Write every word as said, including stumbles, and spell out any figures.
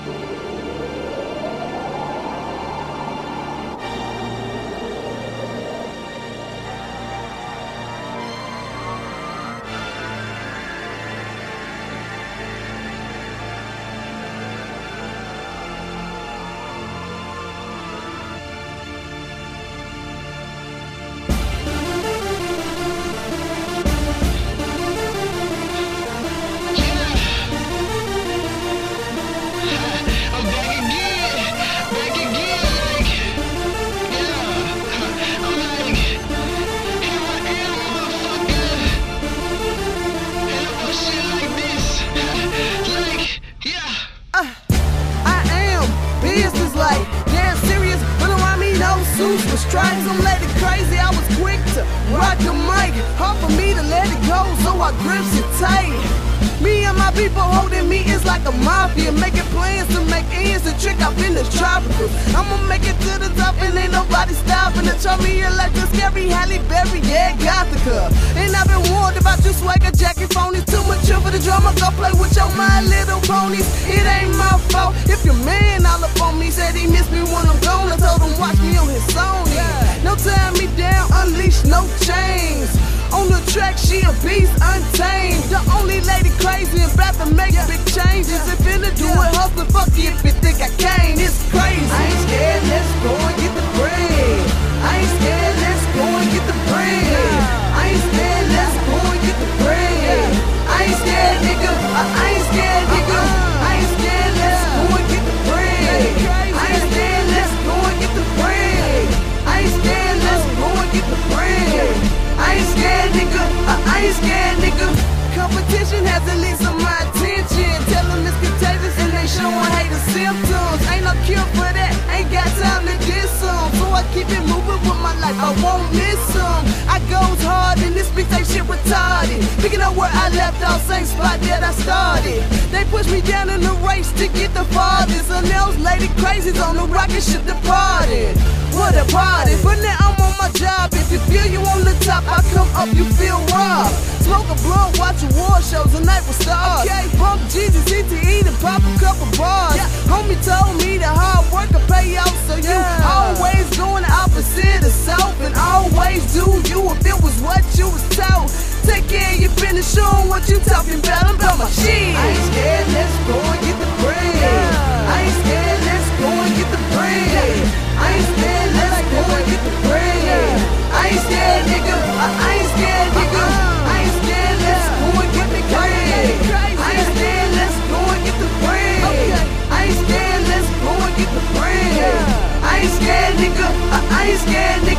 With stripes, I'm let it crazy. I was quick to rock the mic. Hard for me to let it go, so I grips it tight. Me and my people holding me is like a mafia, making plans to make ends to trick up in the tropical. I'ma make it to the top and ain't nobody stopping to try me in like the scary Halle Berry, yeah, Gothica. And I've been warned about you swagger jacket phonies. Too mature for the drama, go play with your My Little Ponies. It ain't my fault if your man all up on me said he missed me when I'm gone. I told him watch me on his Sony. No tie me down, unleash no chains. On the track, she a beast, untamed. The only lady crazy and about to make big changes. If finna do it, hustle, fuck you if you think I can. It's crazy. I ain't scared, let's go and get the bread. I ain't scared, let's go and get the bread. I ain't scared, let's go and get the bread. I ain't scared, nigga. I ain't scared, nigga. I ain't scared, let's go and get the bread. I ain't scared, let's go and get the bread. I ain't scared, let's go and get the bread. I ain't scared, nigga. I ain't scared, nigga. Competition has at least some my attention. Tell them it's contagious and they showing hater symptoms. Ain't no cure for that. Ain't got time to diss some. So I keep it moving with my life. I won't miss some. I goes hard and this bitch ain't shit retarded. Picking up where I left off, same spot that I started. They push me down in the race to get the farthest. And those lady crazies on the rocket ship departed. What a party. But now I'm on my job. If you feel you on the top, I come up, you feel robbed. Smoke a blunt, watch award shows, a night with stars. Okay. Bump Jesus, C T E, and pop a couple bars. Yeah. Homie told me the hard work will pay off, so you yeah. always going the opposite of self, and always do you if it was what you was told. Take care of your business, show 'em what you talking about. I'm about my shit. I ain't scared, let's go and get the bread. Yeah. I ain't scared, let's go and get the bread. Yeah. I ain't scared, let's go and get the bread. Yeah. I ain't scared, nigga. I ain't scared, nigga. I ain't scared, let's go and get the bread. I ain't scared, let's go and get the bread. I ain't scared, let's go and get the bread. I ain't scared, nigga. I ain't scared, nigga.